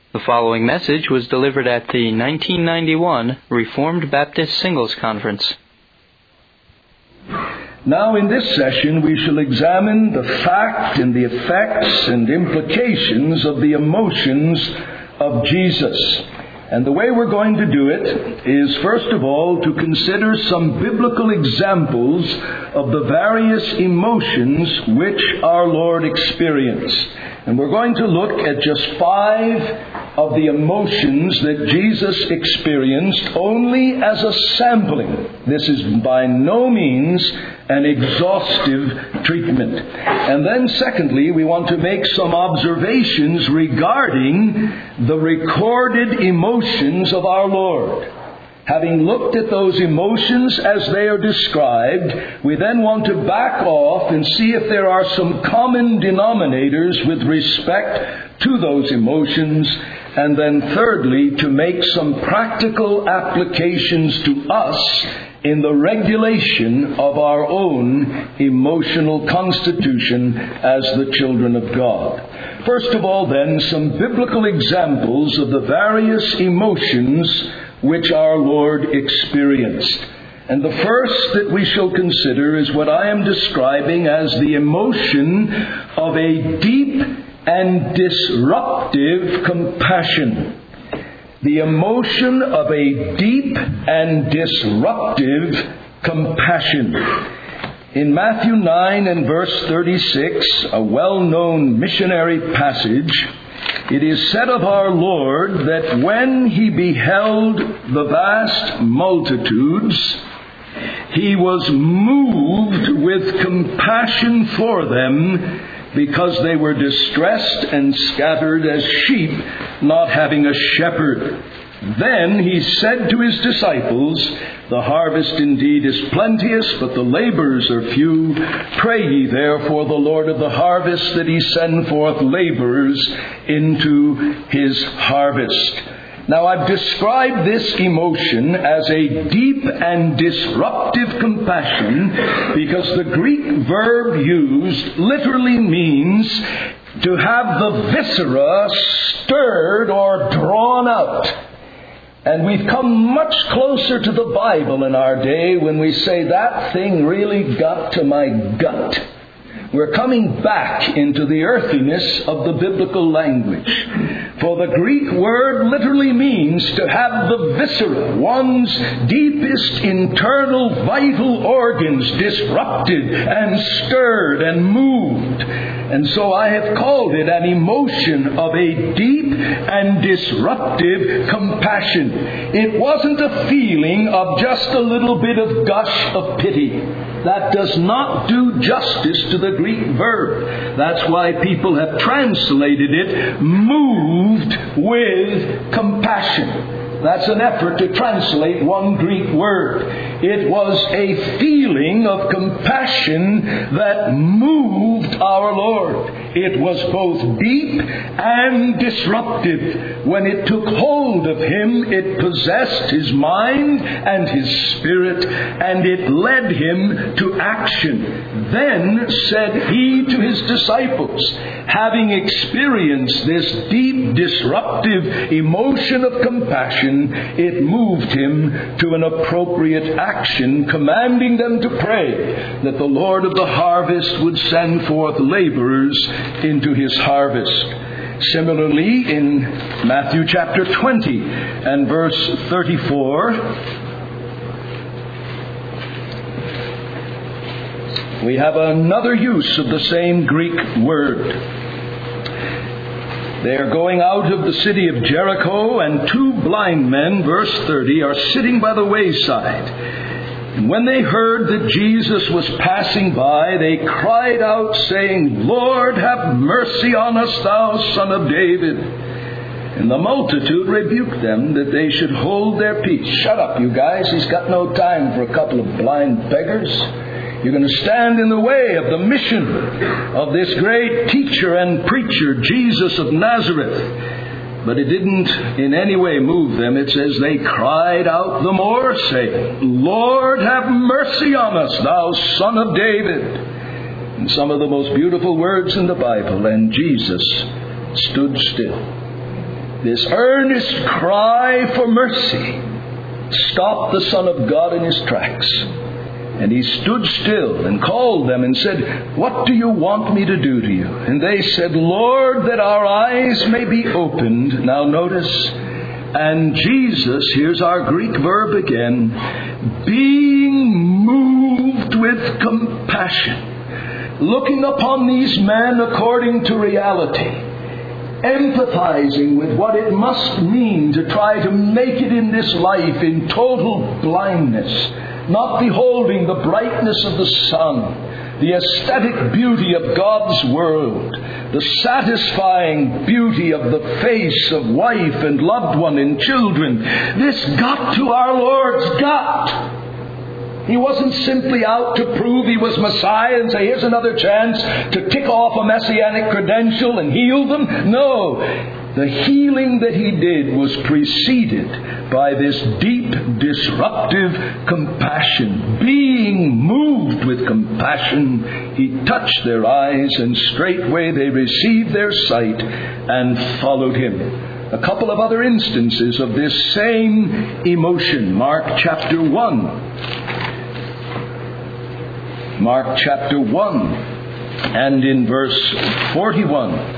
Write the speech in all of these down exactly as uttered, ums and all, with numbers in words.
The following message was delivered at the nineteen ninety-one Reformed Baptist Singles Conference. Now in this session we shall examine the fact and the effects and implications of the emotions of Jesus. And the way we're going to do it is, first of all, to consider some biblical examples of the various emotions which our Lord experienced. And we're going to look at just five of the emotions that Jesus experienced only as a sampling. This is by no means an exhaustive treatment. And then secondly, we want to make some observations regarding the recorded emotions of our Lord. Having looked at those emotions as they are described, we then want to back off and see if there are some common denominators with respect to those emotions, and then thirdly, to make some practical applications to us in the regulation of our own emotional constitution as the children of God. First of all, then, some biblical examples of the various emotions which our Lord experienced. And the first that we shall consider is what I am describing as the emotion of a deep and disruptive compassion. The emotion of a deep and disruptive compassion. In Matthew nine and verse thirty-six, a well-known missionary passage, it is said of our Lord that when He beheld the vast multitudes, He was moved with compassion for them, because they were distressed and scattered as sheep, not having a shepherd. Then He said to His disciples, "The harvest indeed is plenteous, but the laborers are few. Pray ye therefore the Lord of the harvest that He send forth laborers into His harvest." Now, I've described this emotion as a deep and disruptive compassion because the Greek verb used literally means to have the viscera stirred or drawn out. And we've come much closer to the Bible in our day when we say that thing really got to my gut. We're coming back into the earthiness of the biblical language. For the Greek word literally means to have the viscera, one's deepest internal vital organs, disrupted and stirred and moved. And so I have called it an emotion of a deep and disruptive compassion. It wasn't a feeling of just a little bit of gush of pity. That does not do justice to the Greek verb. That's why people have translated it, moved with compassion. That's an effort to translate one Greek word. It was a feeling of compassion that moved our Lord. It was both deep and disruptive. When it took hold of Him, it possessed His mind and His spirit, and it led Him to action. Then said He to His disciples, having experienced this deep, disruptive emotion of compassion, it moved Him to an appropriate action, commanding them to pray that the Lord of the harvest would send forth laborers into His harvest. Similarly, in Matthew chapter twenty and verse thirty-four, we have another use of the same Greek word. They are going out of the city of Jericho, and two blind men, verse thirty, are sitting by the wayside. And when they heard that Jesus was passing by, they cried out, saying, "Lord, have mercy on us, thou Son of David." And the multitude rebuked them that they should hold their peace. "Shut up, you guys. He's got no time for a couple of blind beggars. You're going to stand in the way of the mission of this great teacher and preacher, Jesus of Nazareth." But it didn't in any way move them. It says they cried out the more, saying, "Lord, have mercy on us, thou Son of David." And some of the most beautiful words in the Bible, "And Jesus stood still." this earnest cry for mercy stopped the Son of God in his tracks. And he stood still and called them and said, "What do you want me to do to you?" And they said, "Lord, that our eyes may be opened." Now notice, and Jesus, here's our Greek verb again, being moved with compassion, looking upon these men according to reality, empathizing with what it must mean to try to make it in this life in total blindness, not beholding the brightness of the sun, the aesthetic beauty of God's world, the satisfying beauty of the face of wife and loved one and children. This got to our Lord's gut. He wasn't simply out to prove he was Messiah and say, here's another chance to tick off a messianic credential and heal them. No. The healing that he did was preceded by this deep, disruptive compassion. Being moved with compassion, he touched their eyes, and straightway they received their sight and followed him. A couple of other instances of this same emotion. Mark chapter one. Mark chapter one and in verse forty-one.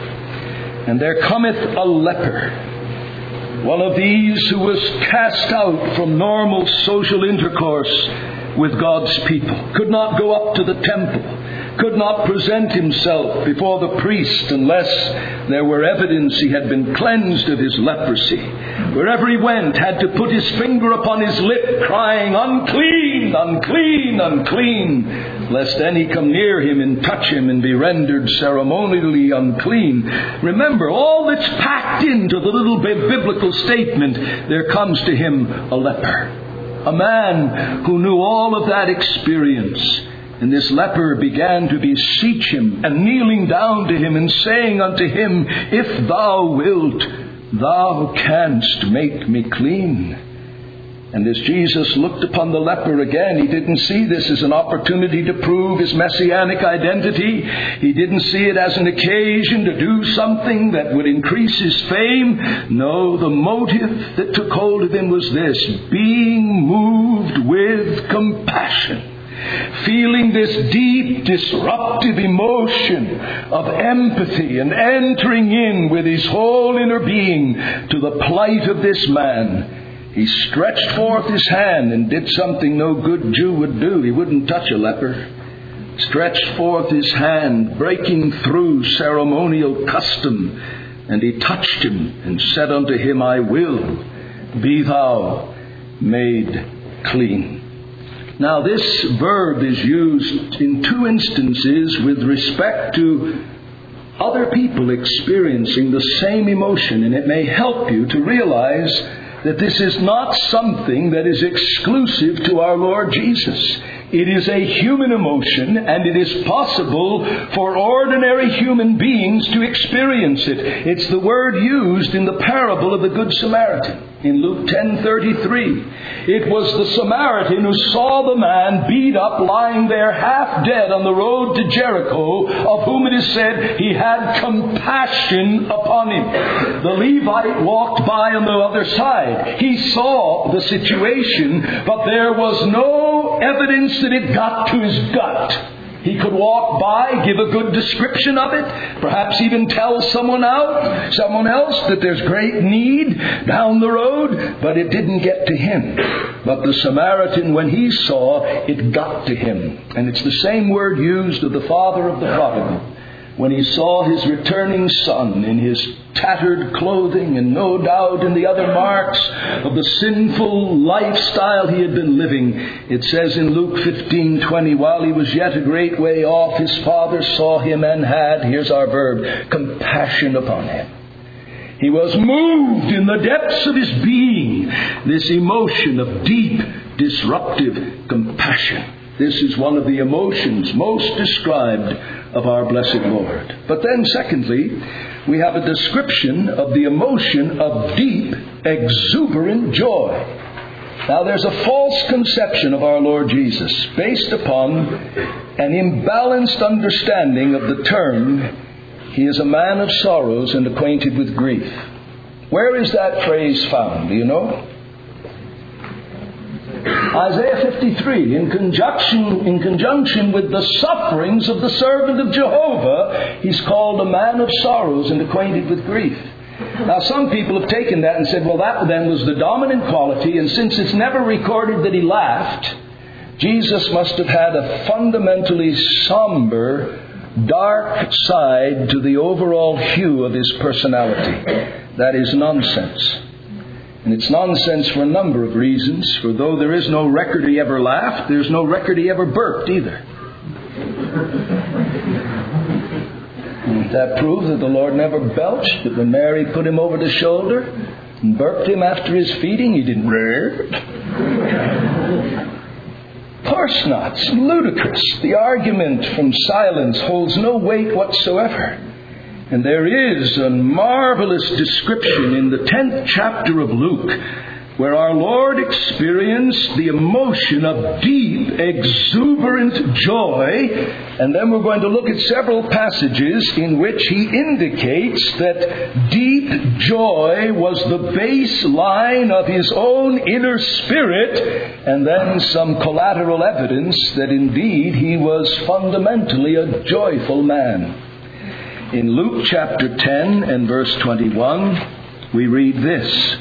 And there cometh a leper, one of these who was cast out from normal social intercourse with God's people, could not go up to the temple, could not present himself before the priest unless there were evidence he had been cleansed of his leprosy. Wherever he went, had to put his finger upon his lip, crying, "Unclean, unclean, unclean," lest any come near him and touch him and be rendered ceremonially unclean. Remember, all that's packed into the little biblical statement, there comes to him a leper. A man who knew all of that experience. And this leper began to beseech him, and kneeling down to him and saying unto him, "If thou wilt, thou canst make me clean." And as Jesus looked upon the leper again, he didn't see this as an opportunity to prove his messianic identity. He didn't see it as an occasion to do something that would increase his fame. No, the motive that took hold of him was this: being moved with compassion. Feeling this deep, disruptive emotion of empathy and entering in with his whole inner being to the plight of this man, he stretched forth his hand and did something no good Jew would do. He wouldn't touch a leper. Stretched forth his hand, breaking through ceremonial custom, and he touched him and said unto him, "I will, be thou made clean." Now this verb is used in two instances with respect to other people experiencing the same emotion, and it may help you to realize that this is not something that is exclusive to our Lord Jesus. It is a human emotion, and it is possible for ordinary human beings to experience it. It's the word used in the parable of the Good Samaritan in Luke ten thirty-three. It was the Samaritan who saw the man beat up, lying there half dead on the road to Jericho, of whom it is said he had compassion upon him. The Levite walked by on the other side. He saw the situation, but there was no evidence that it got to his gut. He could walk by, give a good description of it, perhaps even tell someone out, someone else that there's great need down the road, but it didn't get to him. But the Samaritan, when he saw, it got to him. And it's the same word used of the father of the prodigal. When he saw his returning son in his tattered clothing and no doubt in the other marks of the sinful lifestyle he had been living, it says in Luke fifteen twenty, while he was yet a great way off, his father saw him and had, here's our verb, compassion upon him. He was moved in the depths of his being, this emotion of deep, disruptive compassion. This is one of the emotions most described of our blessed Lord. But then secondly, we have a description of the emotion of deep, exuberant joy. Now there's a false conception of our Lord Jesus based upon an imbalanced understanding of the term, he is a man of sorrows and acquainted with grief. Where is that phrase found? Do you know? Isaiah fifty-three, in conjunction, in conjunction with the sufferings of the servant of Jehovah, he's called a man of sorrows and acquainted with grief. Now, some people have taken that and said, well, that then was the dominant quality, and since it's never recorded that he laughed, Jesus must have had a fundamentally somber, dark side to the overall hue of his personality. That is nonsense. And it's nonsense for a number of reasons. For though there is no record he ever laughed, there's no record he ever burped either. And that proves that the Lord never belched, that when Mary put him over the shoulder and burped him after his feeding, he didn't rare. Of course not. It's ludicrous. The argument from silence holds no weight whatsoever. And there is a marvelous description in the tenth chapter of Luke where our Lord experienced the emotion of deep, exuberant joy. And then we're going to look at several passages in which he indicates that deep joy was the baseline of his own inner spirit, and then some collateral evidence that indeed he was fundamentally a joyful man. In Luke chapter ten and verse twenty-one, we read this.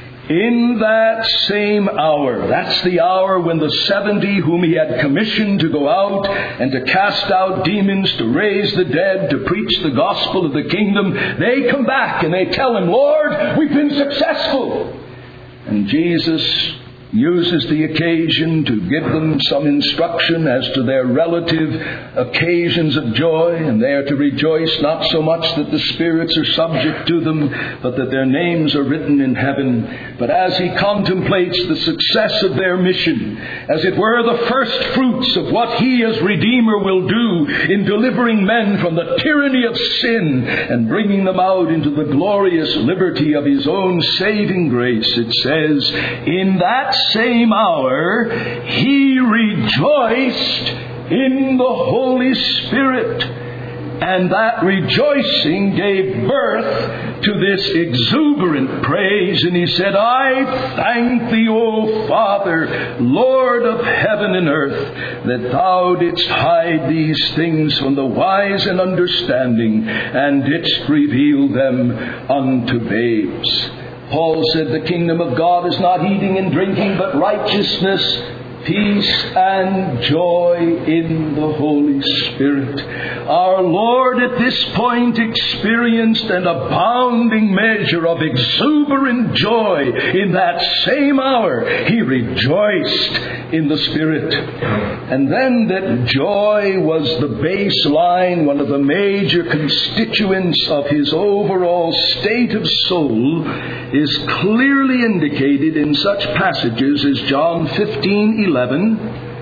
In that same hour, that's the hour when the seventy whom he had commissioned to go out and to cast out demons, to raise the dead, to preach the gospel of the kingdom, they come back and they tell him, Lord, we've been successful. And Jesus uses the occasion to give them some instruction as to their relative occasions of joy, and they are to rejoice not so much that the spirits are subject to them, but that their names are written in heaven. But as he contemplates the success of their mission, as it were the first fruits of what he as Redeemer will do in delivering men from the tyranny of sin and bringing them out into the glorious liberty of his own saving grace, it says, in that same hour, he rejoiced in the Holy Spirit. And that rejoicing gave birth to this exuberant praise. And he said, I thank thee, O Father, Lord of heaven and earth, that thou didst hide these things from the wise and understanding, and didst reveal them unto babes. Paul said the kingdom of God is not eating and drinking, but righteousness, peace, and joy in the Holy Spirit. Our Lord at this point experienced an abounding measure of exuberant joy. In that same hour, he rejoiced in the Spirit. And then that joy was the baseline, one of the major constituents of his overall state of soul, is clearly indicated in such passages as John fifteen eleven,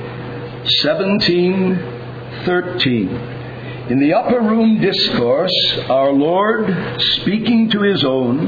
seventeen, thirteen. In the upper room discourse, our Lord, speaking to his own,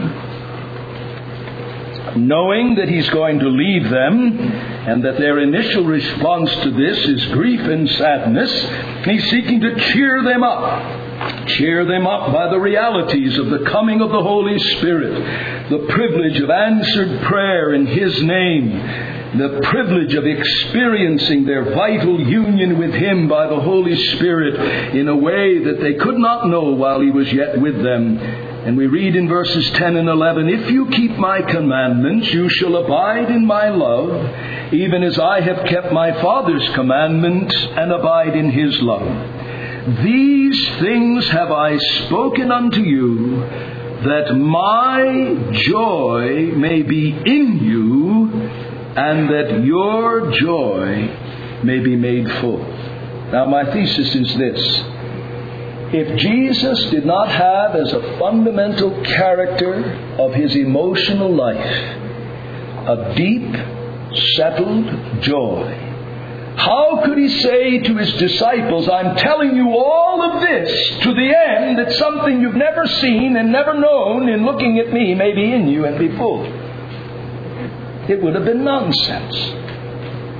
knowing that he's going to leave them and that their initial response to this is grief and sadness, he's seeking to cheer them up. Cheer them up by the realities of the coming of the Holy Spirit, the privilege of answered prayer in his name, the privilege of experiencing their vital union with him by the Holy Spirit in a way that they could not know while he was yet with them. And we read in verses ten and eleven, if you keep my commandments, you shall abide in my love, even as I have kept my Father's commandments and abide in his love. These things have I spoken unto you, that my joy may be in you, and that your joy may be made full. Now, my thesis is this. If Jesus did not have as a fundamental character of his emotional life a deep, settled joy, how could he say to his disciples, I'm telling you all of this to the end that something you've never seen and never known in looking at me may be in you and be full? It would have been nonsense.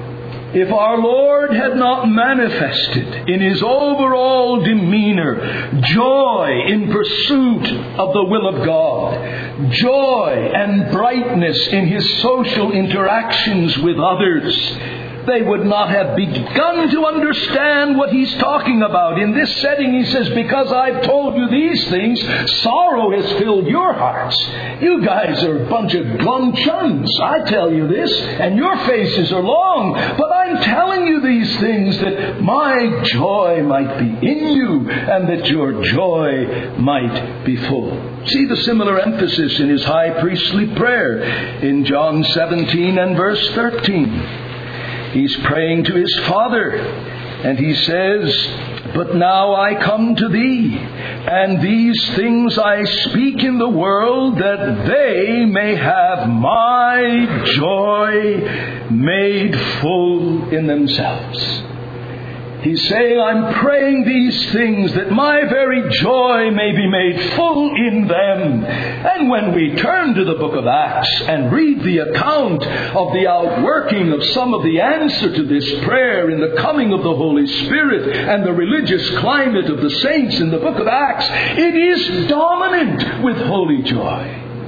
if our Lord had not manifested in His overall demeanor joy in pursuit of the will of God, joy and brightness in His social interactions with others, they would not have begun to understand what He's talking about. In this setting, He says, because I've told you these things, sorrow has filled your hearts. You guys are a bunch of glum chuns. I tell you this, and your faces are long. But I'm telling you these things that my joy might be in you, and that your joy might be full. See the similar emphasis in His high priestly prayer in John seventeen and verse thirteen. He's praying to His Father, and He says, but now I come to Thee, and these things I speak in the world, that they may have my joy made full in themselves. He's saying, I'm praying these things that my very joy may be made full in them. And when we turn to the book of Acts and read the account of the outworking of some of the answer to this prayer in the coming of the Holy Spirit and the religious climate of the saints in the book of Acts, it is dominant with holy joy.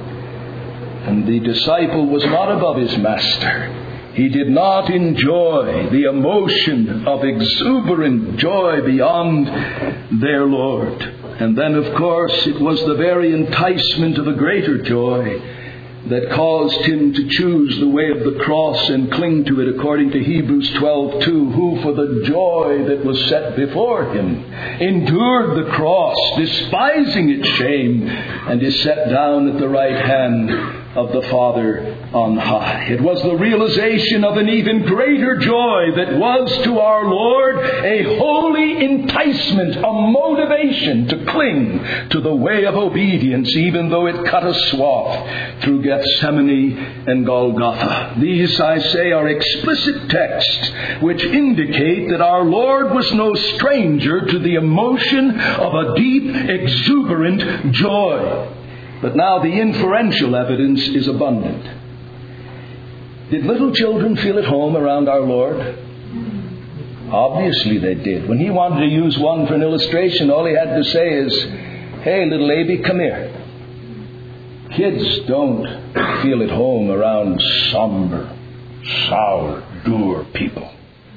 And the disciple was not above his master. He did not enjoy the emotion of exuberant joy beyond their Lord. And then, of course, it was the very enticement of a greater joy that caused him to choose the way of the cross and cling to it, according to Hebrews twelve two, who for the joy that was set before him endured the cross, despising its shame, and is set down at the right hand of the Father on high. It was the realization of an even greater joy that was to our Lord a holy enticement, a motivation to cling to the way of obedience, even though it cut a swath through Gethsemane and Golgotha. These, I say, are explicit texts which indicate that our Lord was no stranger to the emotion of a deep, exuberant joy. But now the inferential evidence is abundant. Did little children feel at home around our Lord? Obviously they did. When He wanted to use one for an illustration, all He had to say is, hey, little Abby, come here. Kids don't feel at home around somber, sour, dour people.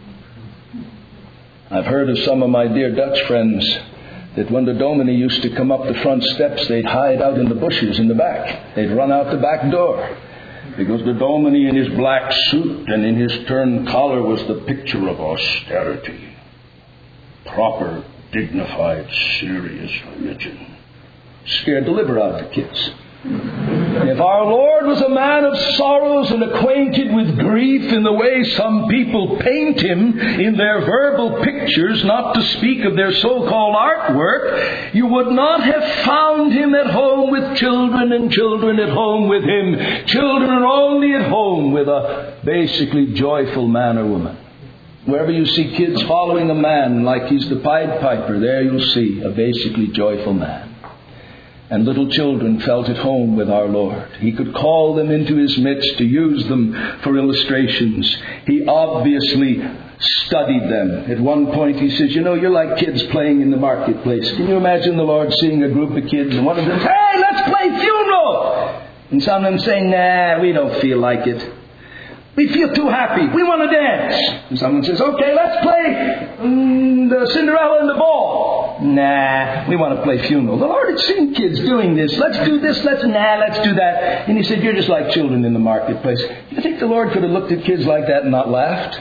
I've heard of some of my dear Dutch friends that when the Dominie used to come up the front steps, they'd hide out in the bushes in the back. They'd run out the back door. Because the Dominie in his black suit and in his turned collar was the picture of austerity. Proper, dignified, serious religion. Scared the liver out of the kids. If our Lord was a man of sorrows and acquainted with grief in the way some people paint Him in their verbal pictures, not to speak of their so-called artwork, you would not have found Him at home with children and children at home with Him. Children are only at home with a basically joyful man or woman. Wherever you see kids following a man like he's the Pied Piper, there you'll see a basically joyful man. And little children felt at home with our Lord. He could call them into His midst to use them for illustrations. He obviously studied them. At one point He says, you know, you're like kids playing in the marketplace. Can you imagine the Lord seeing a group of kids and one of them says, hey, let's play funeral! And some of them saying, nah, we don't feel like it. We feel too happy. We want to dance. And someone says, okay, let's play um, the Cinderella and the Ball. Nah, we want to play funeral. The Lord had seen kids doing this. Let's do this. Let's, nah, let's do that. And He said, you're just like children in the marketplace. You think the Lord could have looked at kids like that and not laughed?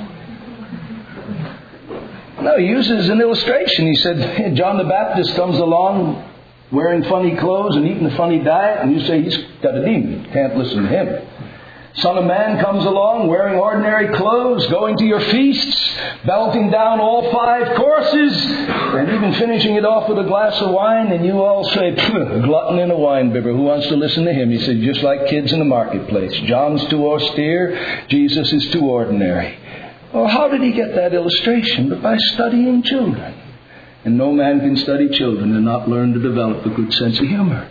No, He uses an illustration. He said, John the Baptist comes along wearing funny clothes and eating a funny diet, and you say he's got a demon. You can't listen to him. Son of Man comes along wearing ordinary clothes, going to your feasts, belting down all five courses, and even finishing it off with a glass of wine, and you all say, glutton and a wine bibber, who wants to listen to him? He said, just like kids in the marketplace. John's too austere, Jesus is too ordinary. Well, how did He get that illustration? But by studying children. And no man can study children and not learn to develop a good sense of humor.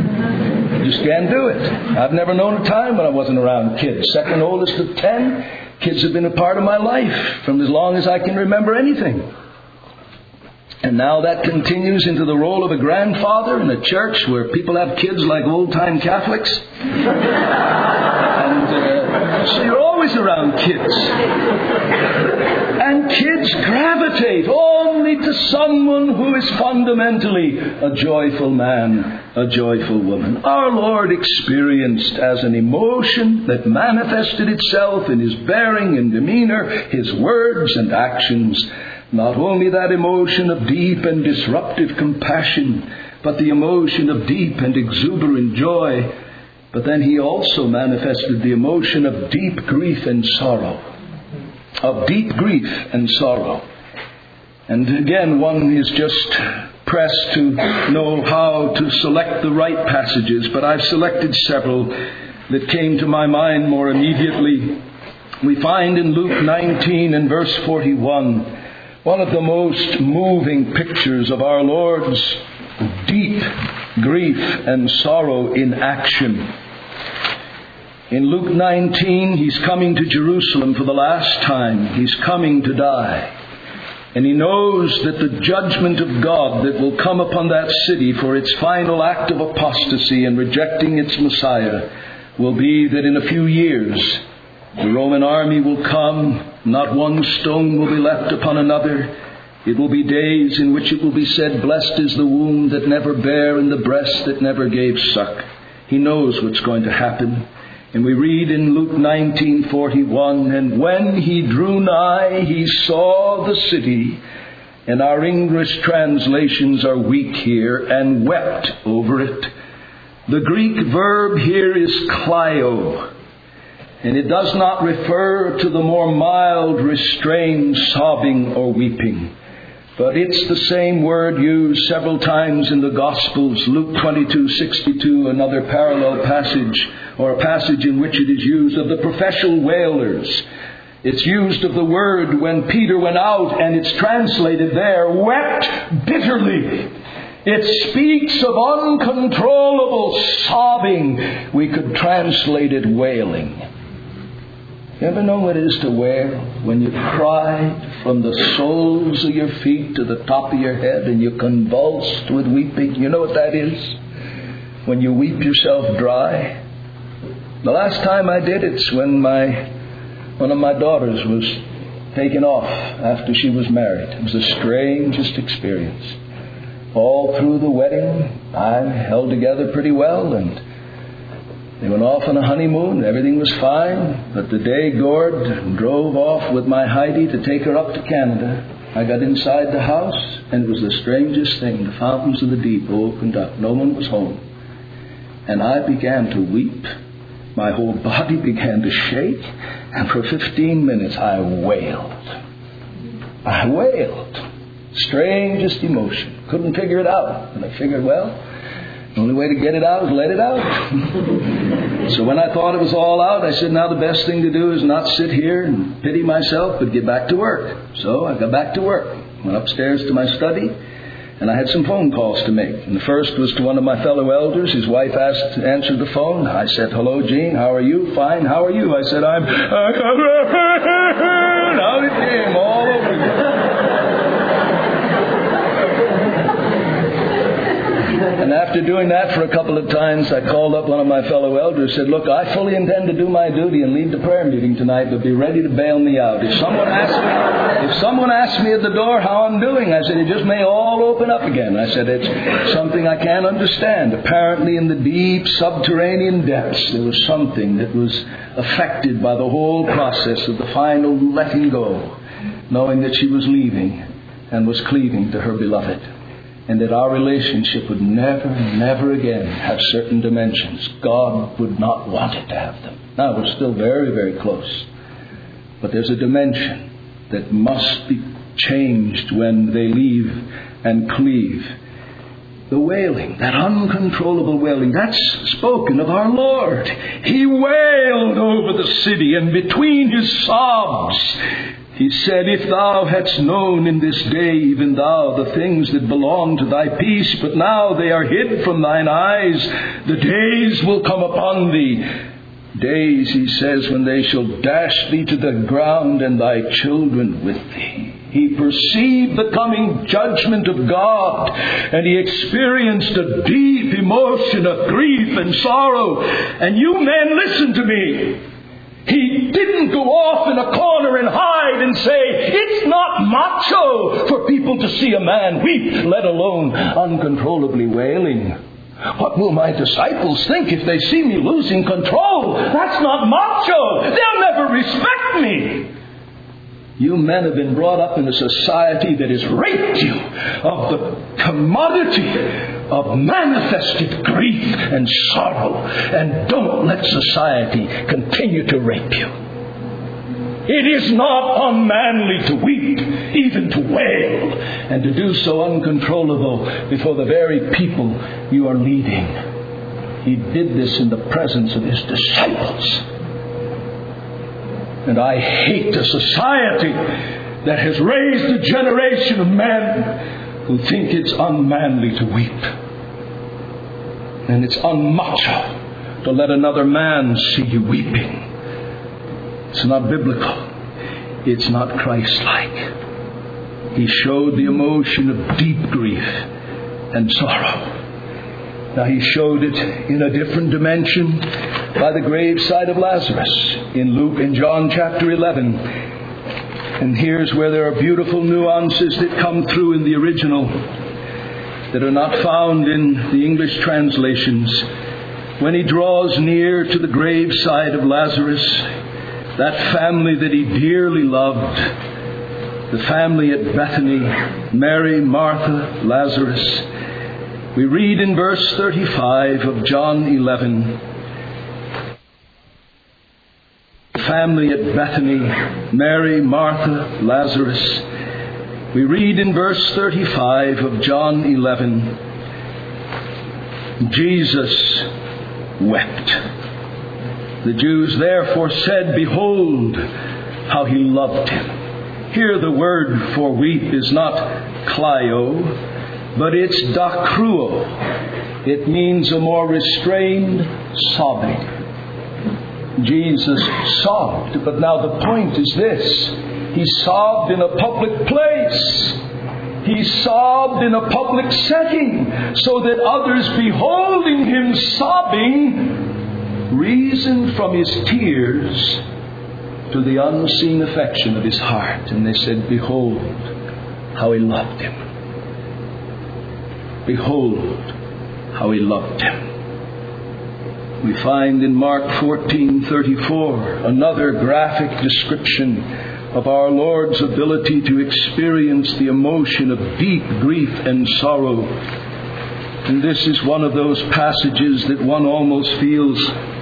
You just can't do it. I've never known a time when I wasn't around kids. Second oldest of ten, Kids have been a part of my life from as long as I can remember anything. And now that continues into the role of a grandfather in a church where people have kids like old-time Catholics. and uh, so you're always around kids. And kids gravitate only to someone who is fundamentally a joyful man, a joyful woman. Our Lord experienced as an emotion that manifested itself in His bearing and demeanor, His words and actions. Not only that emotion of deep and disruptive compassion, but the emotion of deep and exuberant joy. But then He also manifested the emotion of deep grief and sorrow. Of deep grief and sorrow. And again, one is just pressed to know how to select the right passages, but I've selected several that came to my mind more immediately. We find in Luke nineteen and verse forty-one, one of the most moving pictures of our Lord's deep grief and sorrow in action. In Luke nineteen, He's coming to Jerusalem for the last time. He's coming to die. And He knows that the judgment of God that will come upon that city for its final act of apostasy and rejecting its Messiah will be that in a few years the Roman army will come. Not one stone will be left upon another. It will be days in which it will be said, "Blessed is the womb that never bare and the breast that never gave suck." He knows what's going to happen. And we read in Luke nineteen forty-one, "And when He drew nigh, He saw the city," and our English translations are weak here, "and wept over it." The Greek verb here is kleio. And it does not refer to the more mild, restrained sobbing or weeping. But it's the same word used several times in the Gospels. Luke twenty-two sixty-two, another parallel passage, or a passage in which it is used of the professional wailers. It's used of the word when Peter went out, and it's translated there, wept bitterly. It speaks of uncontrollable sobbing. We could translate it wailing. You ever know what it is to wail? When you cry from the soles of your feet to the top of your head and you're convulsed with weeping. You know what that is? When you weep yourself dry. The last time I did it's when my one of my daughters was taken off after she was married. It was the strangest experience. All through the wedding, I held together pretty well, and they went off on a honeymoon. Everything was fine. But the day Gord drove off with my Heidi to take her up to Canada, I got inside the house, and it was the strangest thing. The fountains of the deep opened up. No one was home. And I began to weep. My whole body began to shake. And for fifteen minutes I wailed. I wailed. Strangest emotion. Couldn't figure it out. And I figured, well, the only way to get it out is let it out. So when I thought it was all out, I said, now the best thing to do is not sit here and pity myself, but get back to work. So I got back to work. Went upstairs to my study, and I had some phone calls to make. And the first was to one of my fellow elders. His wife asked to answer the phone. I said, "Hello, Gene. How are you?" "Fine. How are you?" I said, I'm... Out it came all over again. And after doing that for a couple of times, I called up one of my fellow elders and said, "Look, I fully intend to do my duty and lead the prayer meeting tonight, but be ready to bail me out. If someone asks me, if someone asks me at the door how I'm doing," I said, "it just may all open up again." I said, "It's something I can't understand." Apparently in the deep subterranean depths, there was something that was affected by the whole process of the final letting go, knowing that she was leaving and was cleaving to her beloved. And that our relationship would never, never again have certain dimensions. God would not want it to have them. Now, we're still very, very close. But there's a dimension that must be changed when they leave and cleave. The wailing, that uncontrollable wailing, that's spoken of our Lord. He wailed over the city, and between His sobs, He said, "If thou hadst known in this day, even thou, the things that belong to thy peace, but now they are hid from thine eyes. The days will come upon thee Days, he says, when they shall dash thee to the ground and thy children with thee. He perceived the coming judgment of God, and he experienced a deep emotion of grief and sorrow. And you men, listen to me. He didn't go off in a corner and hide and say, it's not macho for people to see a man weep, let alone uncontrollably wailing. What will my disciples think if they see me losing control? That's not macho. They'll never respect me. You men have been brought up in a society that has raped you of the commodity of manifested grief and sorrow. And don't let society continue to rape you. It is not unmanly to weep, even to wail, and to do so uncontrollable before the very people you are leading. He did this in the presence of his disciples. And I hate a society that has raised a generation of men who think it's unmanly to weep. And it's unmacho to let another man see you weeping. It's not biblical. It's not Christ-like. He showed the emotion of deep grief and sorrow. Now he showed it in a different dimension by the graveside of Lazarus in Luke, in John chapter eleven. And here's where there are beautiful nuances that come through in the original that are not found in the English translations. When he draws near to the graveside of Lazarus, that family that he dearly loved, the family at Bethany, Mary, Martha, Lazarus, we read in verse thirty-five of John eleven, the family at Bethany, Mary, Martha, Lazarus. We read in verse thirty-five of John eleven, Jesus wept. The Jews therefore said, behold, how he loved him. Here the word for weep is not klio, but it's dakruo. It means a more restrained sobbing. Jesus sobbed, but now the point is this. He sobbed in a public place. He sobbed in a public setting, so that others beholding him sobbing reasoned from his tears to the unseen affection of his heart. And they said, behold, how he loved him. Behold, how he loved him. We find in Mark fourteen thirty-four another graphic description of our Lord's ability to experience the emotion of deep grief and sorrow. And this is one of those passages that one almost feels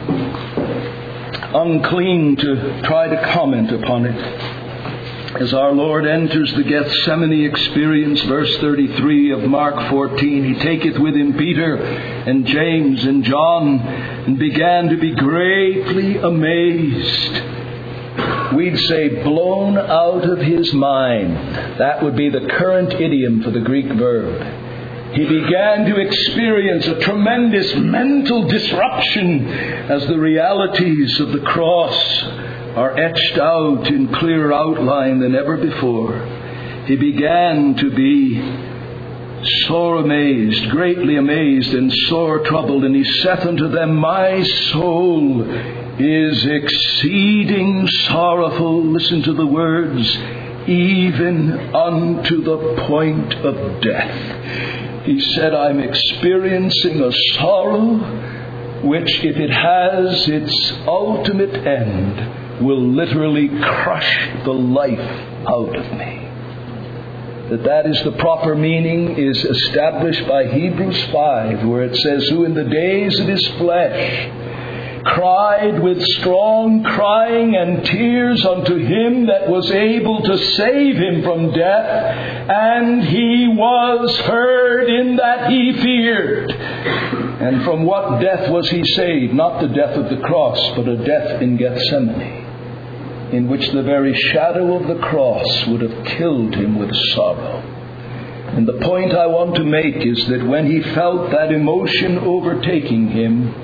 unclean to try to comment upon it. As our Lord enters the Gethsemane experience, verse thirty-three of Mark fourteen, he taketh with him Peter and James and John, and began to be greatly amazed. We'd say blown out of his mind. That would be the current idiom for the Greek verb. He began to experience a tremendous mental disruption as the realities of the cross are etched out in clearer outline than ever before. He began to be sore amazed, greatly amazed and sore troubled. And he saith unto them, my soul is exceeding sorrowful. Listen to the words, even unto the point of death. He said, I'm experiencing a sorrow which, if it has its ultimate end, will literally crush the life out of me. That that is the proper meaning is established by Hebrews five, where it says, who in the days of his flesh cried with strong crying and tears unto him that was able to save him from death, and he was heard in that he feared. And from what death was he saved? Not the death of the cross, but a death in Gethsemane, in which the very shadow of the cross would have killed him with sorrow. And the point I want to make is that when he felt that emotion overtaking him,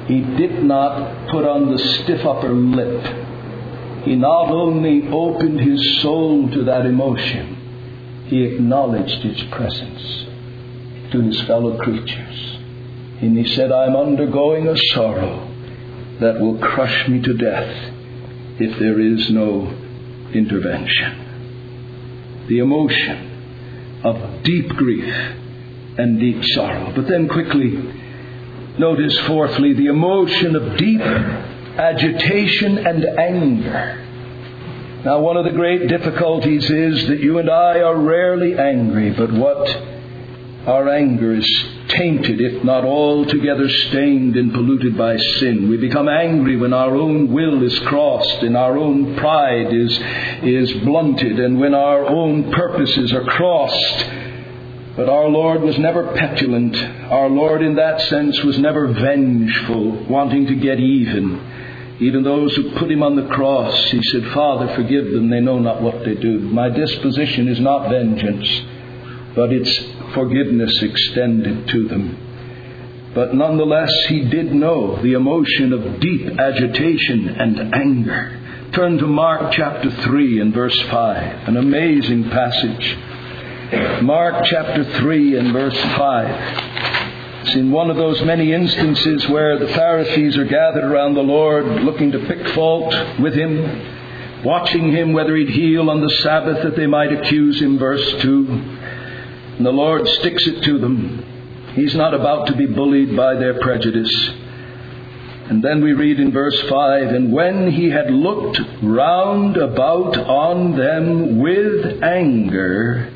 He did not put on the stiff upper lip. He not only opened his soul to that emotion, he acknowledged its presence to his fellow creatures. And he said, I'm undergoing a sorrow that will crush me to death if there is no intervention. The emotion of deep grief and deep sorrow. But then quickly, notice fourthly, the emotion of deep agitation and anger. Now, one of the great difficulties is that you and I are rarely angry, but what our anger is tainted, if not altogether stained and polluted by sin. We become angry when our own will is crossed and our own pride is, is blunted, and when our own purposes are crossed. But our Lord was never petulant. Our Lord in that sense was never vengeful, wanting to get even. Even those who put him on the cross, he said, Father, forgive them, they know not what they do. My disposition is not vengeance, but it's forgiveness extended to them. But nonetheless, he did know the emotion of deep agitation and anger. Turn to Mark chapter three and verse five, an amazing passage. Mark chapter three and verse five. It's in one of those many instances where the Pharisees are gathered around the Lord, looking to pick fault with him, watching him whether he'd heal on the Sabbath that they might accuse him. Verse two. And the Lord sticks it to them. He's not about to be bullied by their prejudice. And then we read in verse five, and when he had looked round about on them with anger,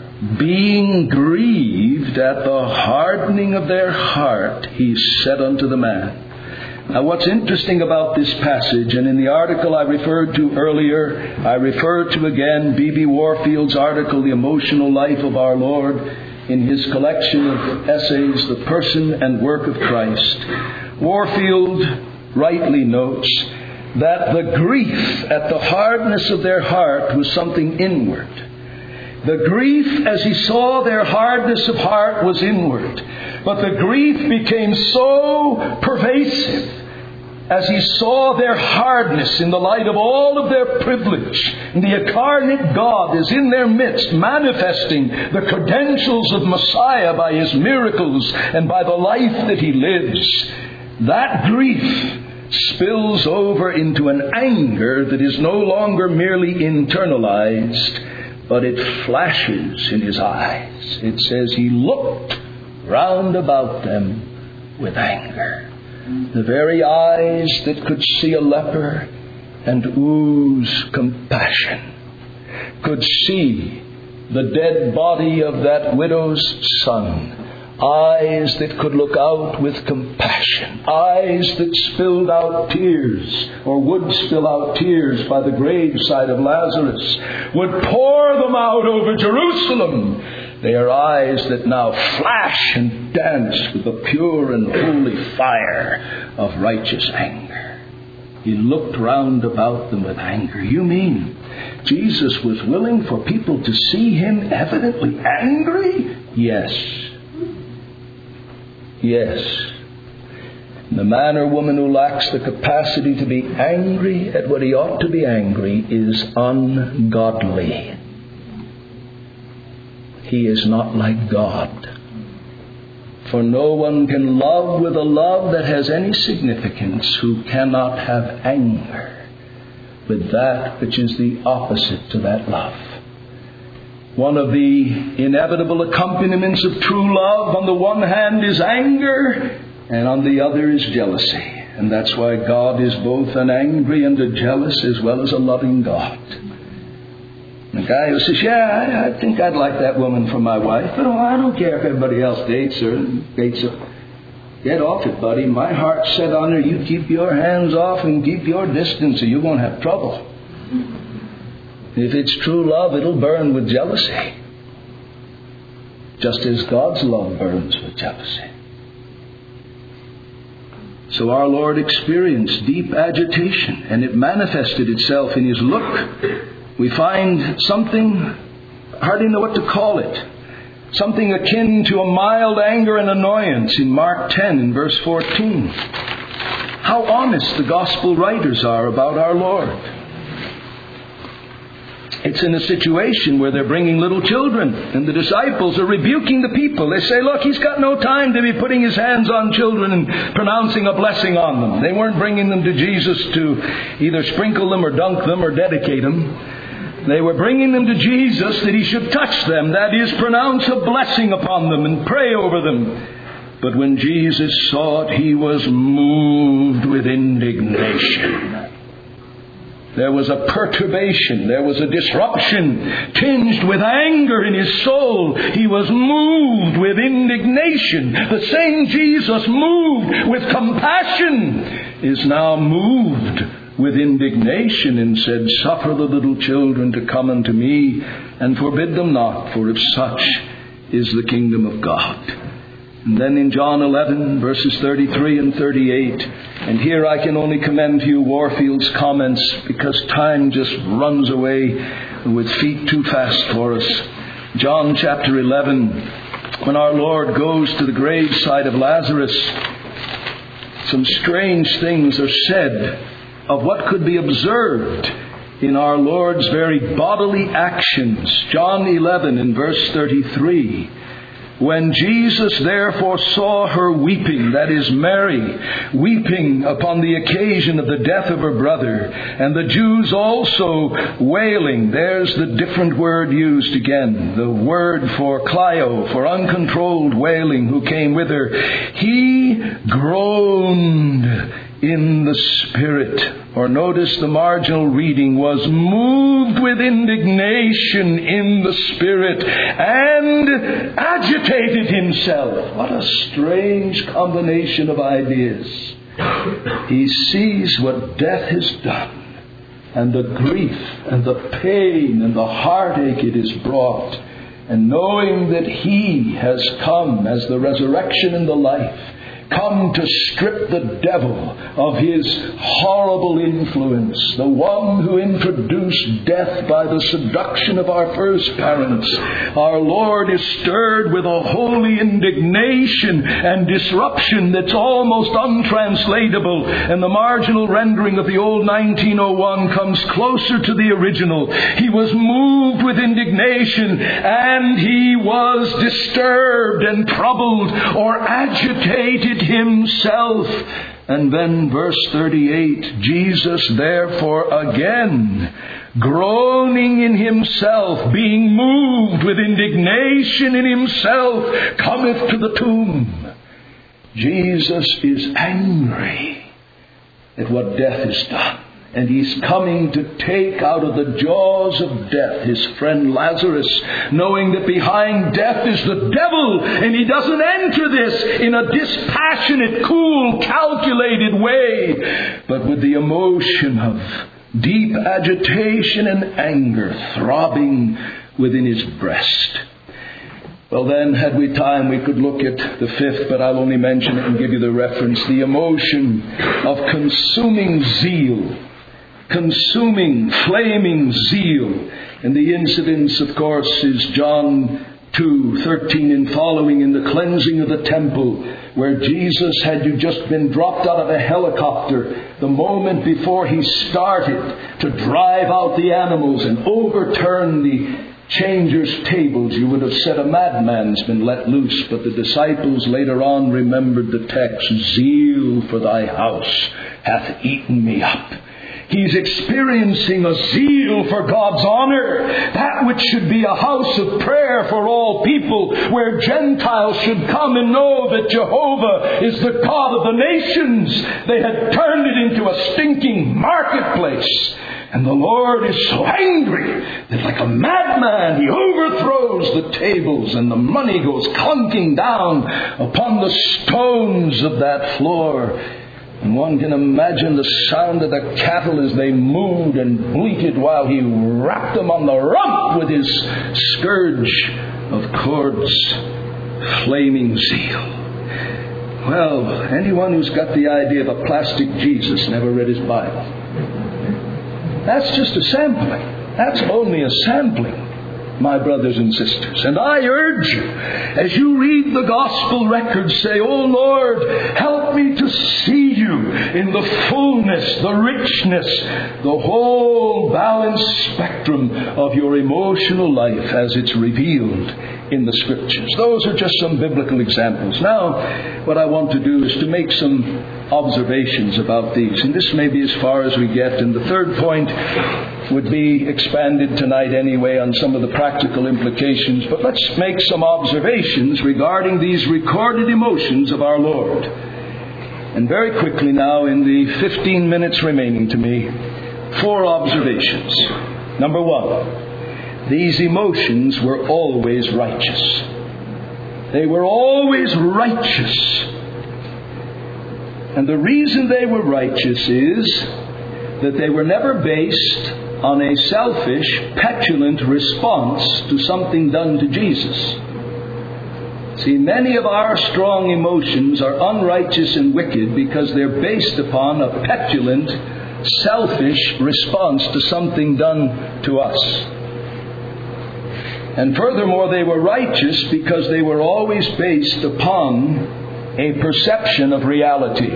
being grieved at the hardening of their heart, he said unto the man. Now, what's interesting about this passage, and in the article I referred to earlier, I referred to again B B Warfield's article, The Emotional Life of Our Lord, in his collection of essays, The Person and Work of Christ. Warfield rightly notes that the grief at the hardness of their heart was something inward. The grief, as he saw their hardness of heart, was inward. But the grief became so pervasive as he saw their hardness in the light of all of their privilege. And the incarnate God is in their midst, manifesting the credentials of Messiah by his miracles and by the life that he lives. That grief spills over into an anger that is no longer merely internalized, but it flashes in his eyes. It says he looked round about them with anger. The very eyes that could see a leper and ooze compassion could see the dead body of that widow's son. Eyes that could look out with compassion. Eyes that spilled out tears, or would spill out tears by the graveside of Lazarus, would pour them out over Jerusalem. They are eyes that now flash and dance with the pure and holy fire of righteous anger. He looked round about them with anger. You mean Jesus was willing for people to see him evidently angry? Yes. Yes. The man or woman who lacks the capacity to be angry at what he ought to be angry is ungodly. He is not like God. For no one can love with a love that has any significance who cannot have anger with that which is the opposite to that love. One of the inevitable accompaniments of true love on the one hand is anger, and on the other is jealousy. And that's why God is both an angry and a jealous as well as a loving God. The guy who says, yeah, I, I think I'd like that woman for my wife, but oh, I don't care if everybody else dates her and dates her. Get off it, buddy. My heart's set on her. You keep your hands off and keep your distance or you're going to have trouble. If it's true love, it'll burn with jealousy. Just as God's love burns with jealousy. So our Lord experienced deep agitation, and it manifested itself in his look. We find something, hardly know what to call it, something akin to a mild anger and annoyance in Mark ten and verse fourteen. how honest the gospel writers are about our Lord. It's in a situation where they're bringing little children, and the disciples are rebuking the people. They say, look, he's got no time to be putting his hands on children and pronouncing a blessing on them. They weren't bringing them to Jesus to either sprinkle them or dunk them or dedicate them. They were bringing them to Jesus that he should touch them, that is, pronounce a blessing upon them and pray over them. But when Jesus saw it, he was moved with indignation. There was a perturbation. There was a disruption tinged with anger in his soul. He was moved with indignation. The same Jesus moved with compassion is now moved with indignation and said, suffer the little children to come unto me and forbid them not, for of such is the kingdom of God. And then in John eleven, verses thirty-three and thirty-eight, and here I can only commend to you Warfield's comments because time just runs away with feet too fast for us. John chapter eleven, when our Lord goes to the graveside of Lazarus, some strange things are said of what could be observed in our Lord's very bodily actions. John eleven in verse thirty-three. When Jesus therefore saw her weeping, that is Mary, weeping upon the occasion of the death of her brother, and the Jews also wailing, there's the different word used again, the word for kleio, for uncontrolled wailing, who came with her, he groaned in the Spirit. Or notice the marginal reading was moved with indignation in the Spirit and agitated himself. What a strange combination of ideas. He sees what death has done and the grief and the pain and the heartache it has brought. And knowing that he has come as the resurrection and the life, come to strip the devil of his horrible influence, the one who introduced death by the seduction of our first parents. Our Lord is stirred with a holy indignation and disruption that's almost untranslatable, and the marginal rendering of the old nineteen oh one comes closer to the original. He was moved with indignation, and he was disturbed and troubled or agitated himself. And then verse thirty-eight, Jesus therefore again, groaning in himself, being moved with indignation in himself, cometh to the tomb. Jesus is angry at what death has done. And he's coming to take out of the jaws of death his friend Lazarus, knowing that behind death is the devil, and he doesn't enter this in a dispassionate, cool, calculated way, but with the emotion of deep agitation and anger throbbing within his breast. Well then, had we time, we could look at the fifth, but I'll only mention it and give you the reference. The emotion of consuming zeal. Consuming, flaming zeal. And the incidents, of course, is John two thirteen and following, in the cleansing of the temple, where Jesus had you just been dropped out of a helicopter the moment before he started to drive out the animals and overturn the changers' tables. You would have said a madman's been let loose, but the disciples later on remembered the text, zeal for thy house hath eaten me up. He's experiencing a zeal for God's honor, that which should be a house of prayer for all people, where Gentiles should come and know that Jehovah is the God of the nations. They had turned it into a stinking marketplace. And the Lord is so angry that like a madman he overthrows the tables, and the money goes clunking down upon the stones of that floor. And one can imagine the sound of the cattle as they mooed and bleated while he rapped them on the rump with his scourge of cords. Flaming zeal. Well, anyone who's got the idea of a plastic Jesus never read his Bible. That's just a sampling. That's only a sampling, my brothers and sisters. And I urge you, as you read the gospel records, say, "Oh Lord, help me to see you in the fullness, the richness, the whole balanced spectrum of your emotional life as it's revealed in the Scriptures. Those are just some biblical examples. Now, what I want to do is to make some observations about these. And this may be as far as we get. And the third point would be expanded tonight anyway on some of the practical implications. But let's make some observations regarding these recorded emotions of our Lord. And very quickly now, in the fifteen minutes remaining to me, four observations. Number one, these emotions were always righteous. They were always righteous. And the reason they were righteous is that they were never based on a selfish, petulant response to something done to Jesus. See, many of our strong emotions are unrighteous and wicked because they're based upon a petulant, selfish response to something done to us. And furthermore, they were righteous because they were always based upon a perception of reality.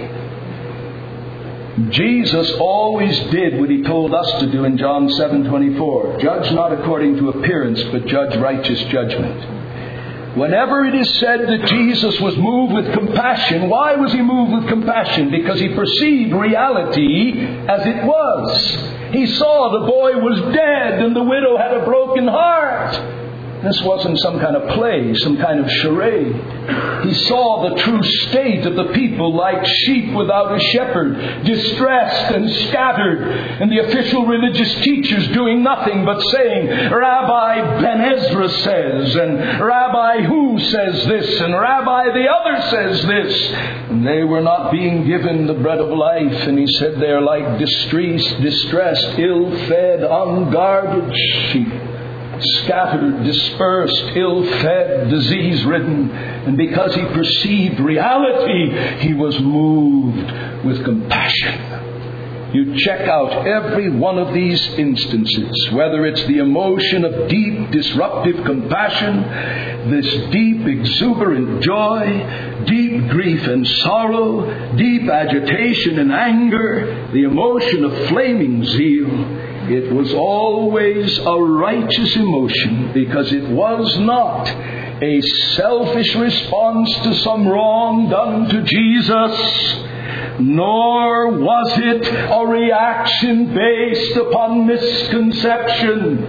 Jesus always did what He told us to do in John seven twenty-four. Judge not according to appearance, but judge righteous judgment. Whenever it is said that Jesus was moved with compassion, why was He moved with compassion? Because He perceived reality as it was. He saw the boy was dead and the widow had a broken heart. This wasn't some kind of play, some kind of charade. He saw the true state of the people like sheep without a shepherd, distressed and scattered, and the official religious teachers doing nothing but saying, Rabbi Ben Ezra says, and Rabbi who says this, and Rabbi the other says this. And they were not being given the bread of life. And He said they are like distressed, distressed, ill-fed, unguarded sheep. Scattered, dispersed, ill-fed, disease-ridden. And because He perceived reality, He was moved with compassion. You check out every one of these instances, whether it's the emotion of deep, disruptive compassion, this deep, exuberant joy, deep grief and sorrow, deep agitation and anger, the emotion of flaming zeal. It was always a righteous emotion because it was not a selfish response to some wrong done to Jesus, nor was it a reaction based upon misconception.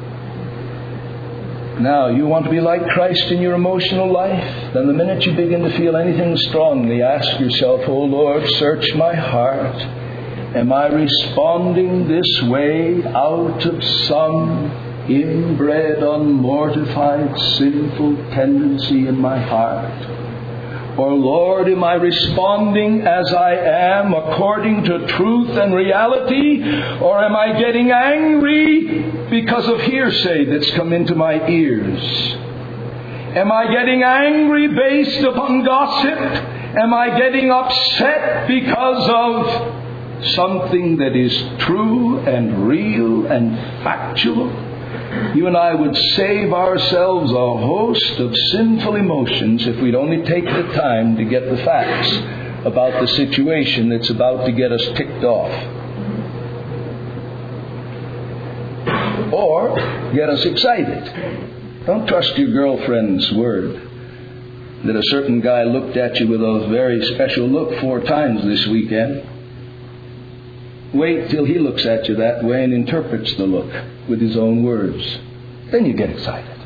Now, you want to be like Christ in your emotional life? Then the minute you begin to feel anything strongly, ask yourself, Oh Lord, search my heart. Am I responding this way out of some inbred, unmortified, sinful tendency in my heart? Or, Lord, am I responding as I am according to truth and reality? Or am I getting angry because of hearsay that's come into my ears? Am I getting angry based upon gossip? Am I getting upset because of something that is true and real and factual? You and I would save ourselves a host of sinful emotions if we'd only take the time to get the facts about the situation that's about to get us ticked off. Or get us excited. Don't trust your girlfriend's word that a certain guy looked at you with a very special look four times this weekend. Wait till he looks at you that way and interprets the look with his own words. Then you get excited.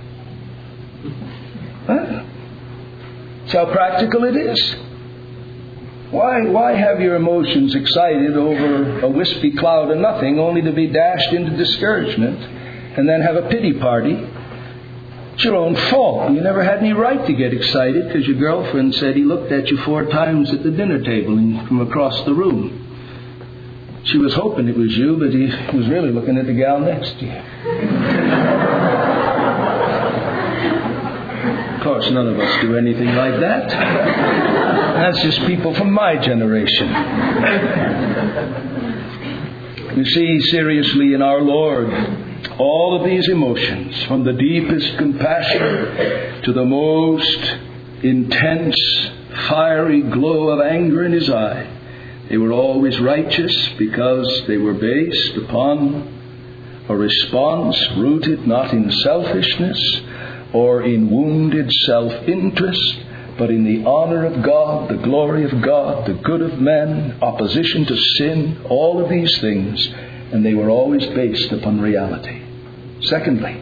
Huh? That's how practical it is. Why, why have your emotions excited over a wispy cloud of nothing only to be dashed into discouragement and then have a pity party? It's your own fault. You never had any right to get excited because your girlfriend said he looked at you four times at the dinner table and from across the room. She was hoping it was you, but he was really looking at the gal next to you. Of course, none of us do anything like that. That's just people from my generation. You see, seriously, in our Lord, all of these emotions, from the deepest compassion to the most intense fiery glow of anger in his eye. They were always righteous because they were based upon a response rooted not in selfishness or in wounded self-interest, but in the honor of God, the glory of God, the good of men, opposition to sin, all of these things. And they were always based upon reality. Secondly,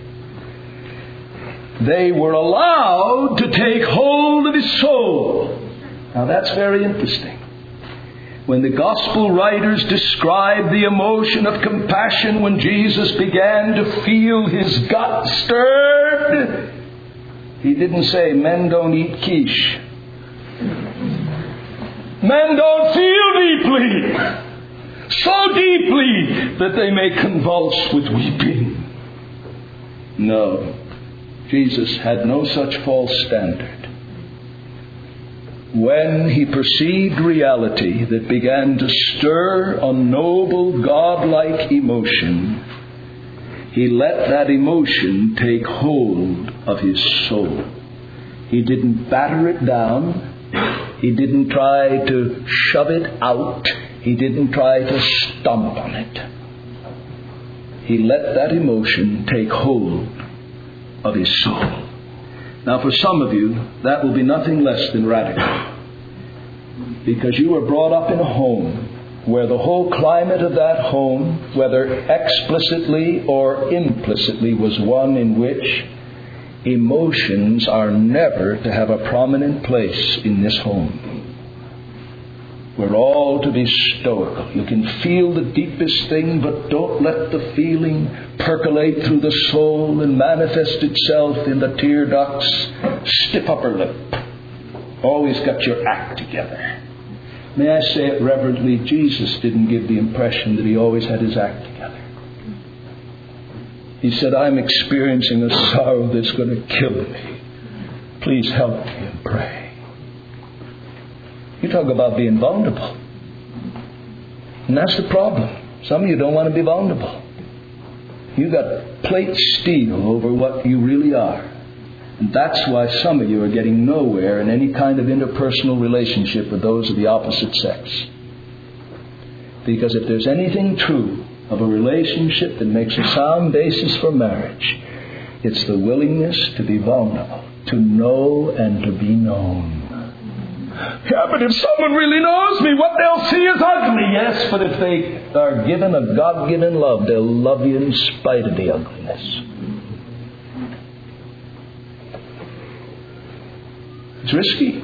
they were allowed to take hold of his soul. Now that's very interesting. When the gospel writers describe the emotion of compassion when Jesus began to feel his gut stirred, he didn't say, men don't eat quiche. Men don't feel deeply, so deeply that they may convulse with weeping. No, Jesus had no such false standard. When he perceived reality that began to stir a noble, godlike emotion, he let that emotion take hold of his soul. He didn't batter it down. He didn't try to shove it out. He didn't try to stomp on it. He let that emotion take hold of his soul. Now for some of you, that will be nothing less than radical. Because you were brought up in a home where the whole climate of that home, whether explicitly or implicitly, was one in which emotions are never to have a prominent place in this home. We're all to be stoical. You can feel the deepest thing, but don't let the feeling percolate through the soul and manifest itself in the tear ducts. Stiff upper lip. Always got your act together. May I say it reverently, Jesus didn't give the impression that he always had his act together. He said, I'm experiencing a sorrow that's going to kill me. Please help me and pray. You talk about being vulnerable. And that's the problem. Some of you don't want to be vulnerable. You got plate steel over what you really are. And that's why some of you are getting nowhere in any kind of interpersonal relationship with those of the opposite sex. Because if there's anything true of a relationship that makes a sound basis for marriage, it's the willingness to be vulnerable, to know and to be known. Yeah, but if someone really knows me, what they'll see is ugly. Yes, but if they are given a God-given love, they'll love you in spite of the ugliness. It's risky.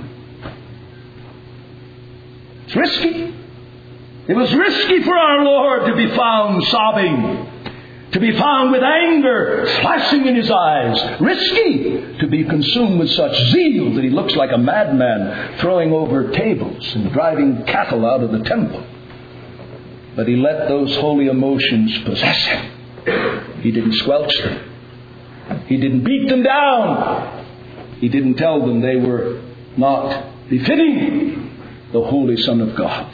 It's risky. It was risky for our Lord to be found sobbing, to be found with anger flashing in his eyes. Risky to be consumed with such zeal that he looks like a madman throwing over tables and driving cattle out of the temple. But he let those holy emotions possess him. He didn't squelch them. He didn't beat them down. He didn't tell them they were not befitting the Holy Son of God.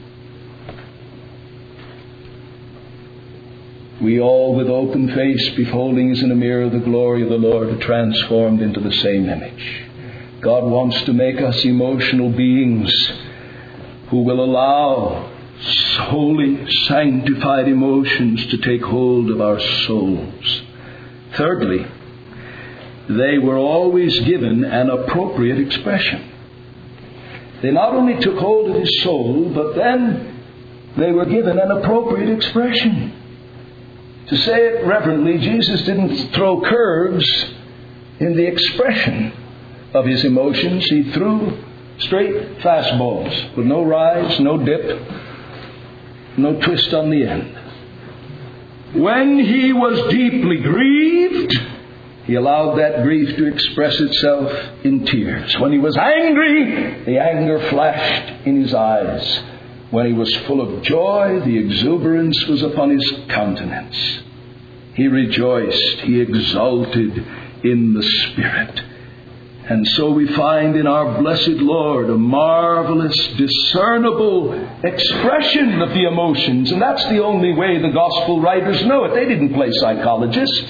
We all, with open face, beholding as in a mirror the glory of the Lord, are transformed into the same image. God wants to make us emotional beings who will allow holy, sanctified emotions to take hold of our souls. Thirdly, they were always given an appropriate expression. They not only took hold of his soul, but then they were given an appropriate expression. To say it reverently, Jesus didn't throw curves in the expression of his emotions. He threw straight fastballs with no rise, no dip, no twist on the end. When he was deeply grieved, he allowed that grief to express itself in tears. When he was angry, the anger flashed in his eyes. When he was full of joy, the exuberance was upon his countenance. He rejoiced, he exulted in the Spirit. And so we find in our blessed Lord a marvelous, discernible expression of the emotions. And that's the only way the gospel writers know it. They didn't play psychologists.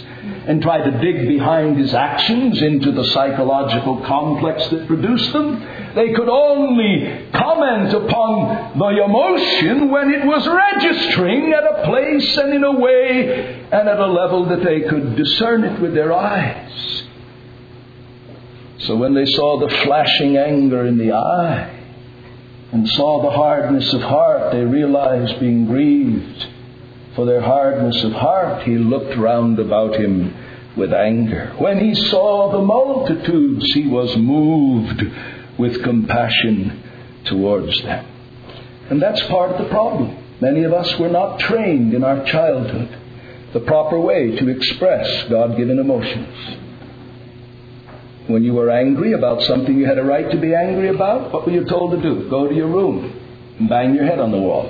and try to dig behind his actions into the psychological complex that produced them. They could only comment upon the emotion when it was registering at a place and in a way and at a level that they could discern it with their eyes. So when they saw the flashing anger in the eye and saw the hardness of heart, they realized, being grieved for their hardness of heart, he looked round about him with anger. When he saw the multitudes, he was moved with compassion towards them. And that's part of the problem. Many of us were not trained in our childhood the proper way to express God-given emotions. When you were angry about something you had a right to be angry about, what were you told to do? Go to your room and bang your head on the wall.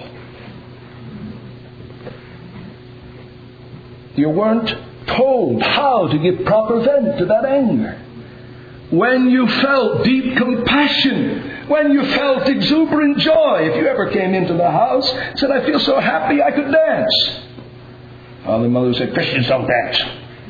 You weren't told how to give proper vent to that anger. When you felt deep compassion, when you felt exuberant joy, if you ever came into the house and said, I feel so happy I could dance. Father and Mother would say, Christians don't dance.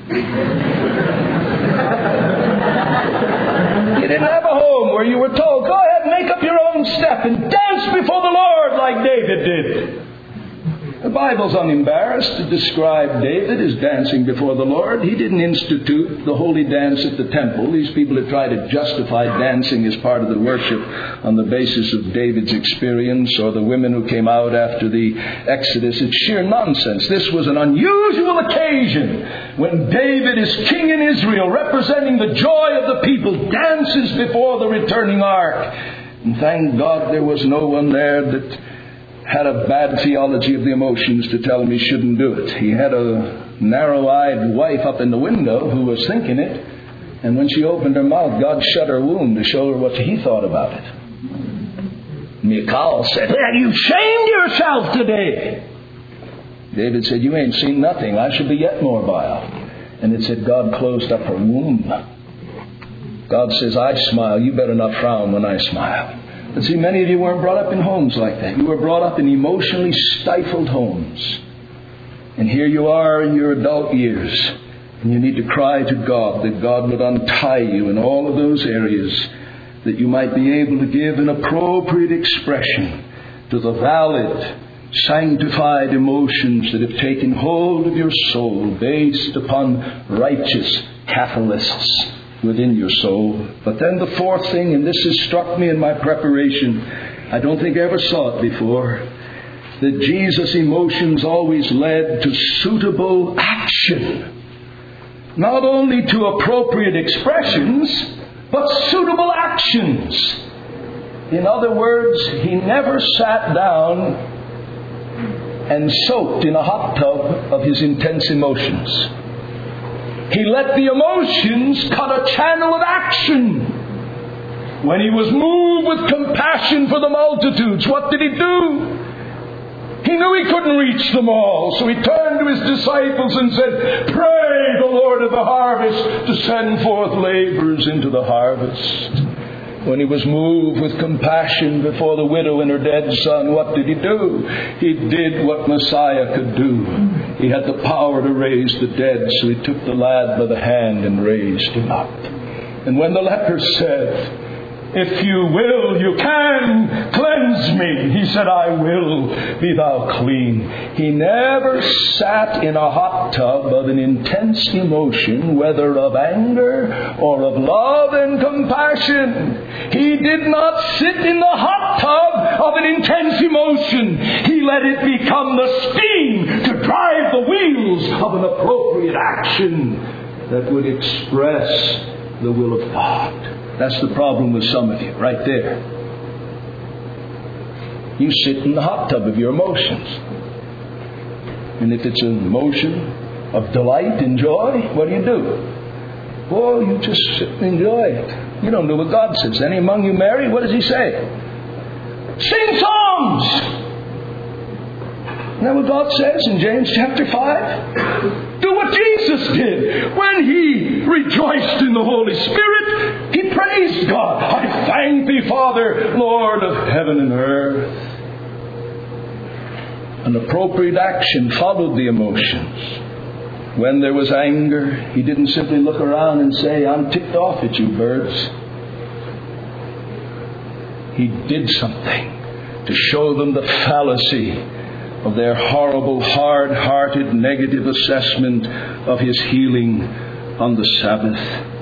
You didn't have a home where you were told, go ahead and make up your own step and dance before the Lord like David did. The Bible's unembarrassed to describe David as dancing before the Lord. He didn't institute the holy dance at the temple. These people that try to justify dancing as part of the worship on the basis of David's experience or the women who came out after the Exodus, it's sheer nonsense. This was an unusual occasion when David is king in Israel, representing the joy of the people, dances before the returning ark. And thank God there was no one there that had a bad theology of the emotions to tell him he shouldn't do it. He had a narrow-eyed wife up in the window who was thinking it, and when she opened her mouth, God shut her womb to show her what he thought about it. Michal said, have you shamed yourself today? David said, you ain't seen nothing. I shall be yet more vile. And it said God closed up her womb. God says, I smile. You better not frown when I smile. But see, many of you weren't brought up in homes like that. You were brought up in emotionally stifled homes. And here you are in your adult years. And you need to cry to God that God would untie you in all of those areas, that you might be able to give an appropriate expression to the valid, sanctified emotions that have taken hold of your soul based upon righteous catalysts within your soul. But then the fourth thing, and this has struck me in my preparation, I don't think I ever saw it before, that Jesus' emotions always led to suitable action. Not only to appropriate expressions, but suitable actions. In other words, he never sat down and soaked in a hot tub of his intense emotions. He let the emotions cut a channel of action. When he was moved with compassion for the multitudes, what did he do? He knew he couldn't reach them all, so he turned to his disciples and said, pray the Lord of the harvest to send forth laborers into the harvest. When he was moved with compassion before the widow and her dead son, what did he do? He did what Messiah could do. He had the power to raise the dead, so he took the lad by the hand and raised him up. And when the leper said, if you will, you can cleanse me, he said, I will, be thou clean. He never sat in a hot tub of an intense emotion, whether of anger or of love and compassion. He did not sit in the hot tub of an intense emotion. He let it become the steam to drive the wheels of an appropriate action that would express the will of God. That's the problem with some of you, right there. You sit in the hot tub of your emotions. And if it's an emotion of delight and joy, what do you do? Oh, you just sit and enjoy it. You don't do what God says. Any among you married, what does he say? Sing songs! Isn't that what God says in James chapter five? Do what Jesus did. When he rejoiced in the Holy Spirit, he praised God. I thank thee, Father, Lord of heaven and earth. An appropriate action followed the emotions. When there was anger, He didn't simply look around and say, I'm ticked off at you, birds. He did something to show them the fallacy of their horrible, hard-hearted, negative assessment of His healing on the Sabbath.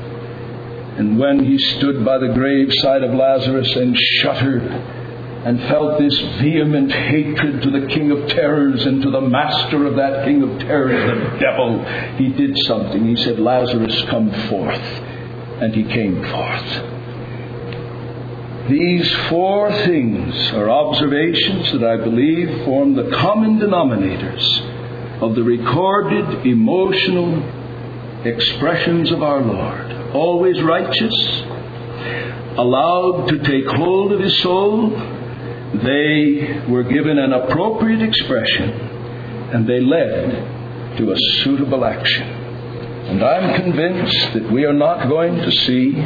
And when He stood by the graveside of Lazarus and shuddered and felt this vehement hatred to the King of Terrors and to the master of that King of Terrors, the devil, He did something. He said, Lazarus, come forth. And he came forth. These four things are observations that I believe form the common denominators of the recorded emotional expressions of our Lord. Always righteous, allowed to take hold of His soul. They were given an appropriate expression, and they led to a suitable action. And I'm convinced that we are not going to see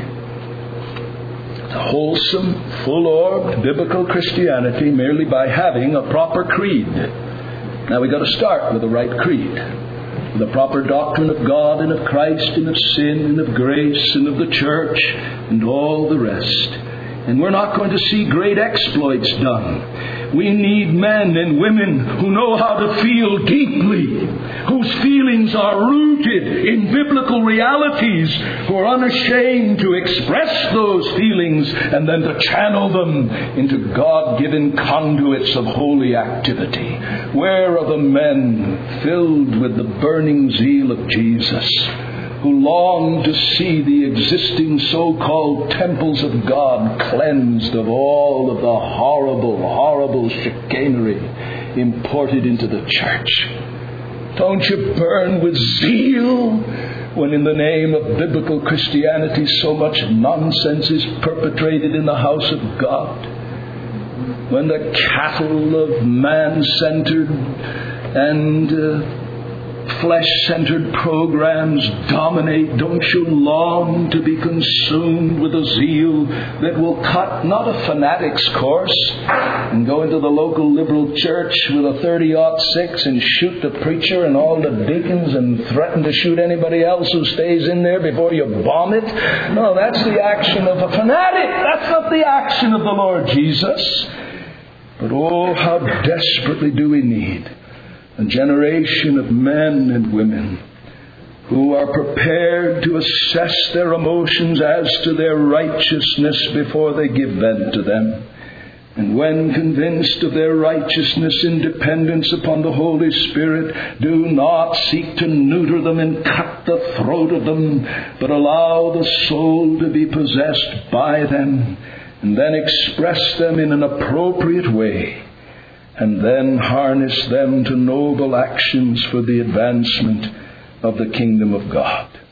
the wholesome, full-orbed biblical Christianity merely by having a proper creed. Now we've got to start with the right creed, with the proper doctrine of God and of Christ and of sin and of grace and of the church and all the rest. And we're not going to see great exploits done. We need men and women who know how to feel deeply, whose feelings are rooted in biblical realities, who are unashamed to express those feelings and then to channel them into God-given conduits of holy activity. Where are the men filled with the burning zeal of Jesus, who long to see the existing so-called temples of God cleansed of all of the horrible, horrible chicanery imported into the church? Don't you burn with zeal when in the name of biblical Christianity so much nonsense is perpetrated in the house of God? When the cattle of man-centered and uh, flesh-centered programs dominate, don't you long to be consumed with a zeal that will cut not a fanatic's course and go into the local liberal church with a thirty aught six and shoot the preacher and all the deacons and threaten to shoot anybody else who stays in there before you bomb it? No, that's the action of a fanatic. That's not the action of the Lord Jesus. But oh, how desperately do we need a generation of men and women who are prepared to assess their emotions as to their righteousness before they give vent to them. And when convinced of their righteousness in dependence upon the Holy Spirit, do not seek to neuter them and cut the throat of them, but allow the soul to be possessed by them, and then express them in an appropriate way, and then harness them to noble actions for the advancement of the kingdom of God.